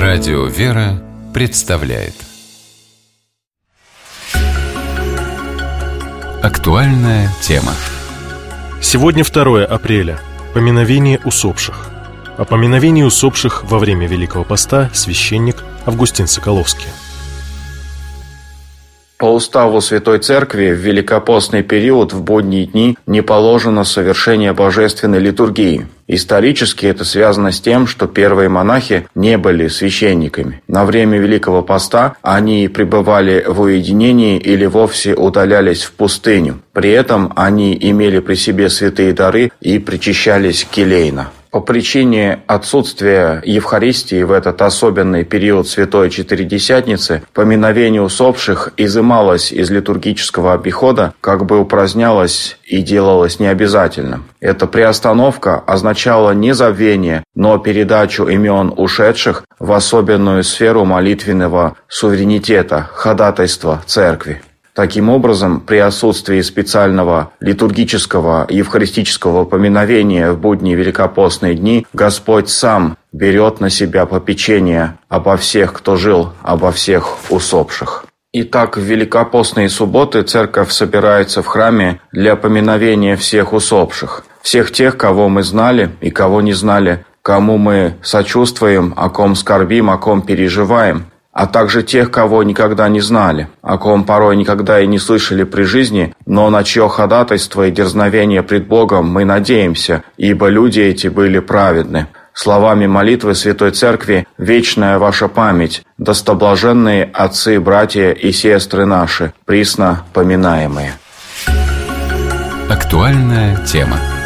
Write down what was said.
Радио «Вера» представляет актуальная тема. Сегодня 2 апреля. Поминовение усопших. О поминовении усопших во время Великого Поста священник Августин Соколовский. По уставу Святой Церкви в великопостный период в будние дни не положено совершение божественной литургии. Исторически это связано с тем, что первые монахи не были священниками. На время Великого Поста они пребывали в уединении или вовсе удалялись в пустыню. При этом они имели при себе святые дары и причащались келейно. По причине отсутствия Евхаристии в этот особенный период Святой Четыредесятницы поминовение усопших изымалось из литургического обихода, как бы упразднялось и делалось необязательным. Эта приостановка означала не забвение, но передачу имен ушедших в особенную сферу молитвенного суверенитета, ходатайства Церкви. Таким образом, при отсутствии специального литургического евхаристического поминовения в будние великопостные дни Господь сам берет на себя попечение обо всех, кто жил, обо всех усопших. Итак, в великопостные субботы Церковь собирается в храме для поминовения всех усопших, всех тех, кого мы знали и кого не знали, кому мы сочувствуем, о ком скорбим, о ком переживаем, а также тех, кого никогда не знали, о ком порой никогда и не слышали при жизни, но на чье ходатайство и дерзновение пред Богом мы надеемся, ибо люди эти были праведны. Словами молитвы Святой Церкви «Вечная ваша память, достоблаженные отцы, братья и сестры наши, присно поминаемые». Актуальная тема.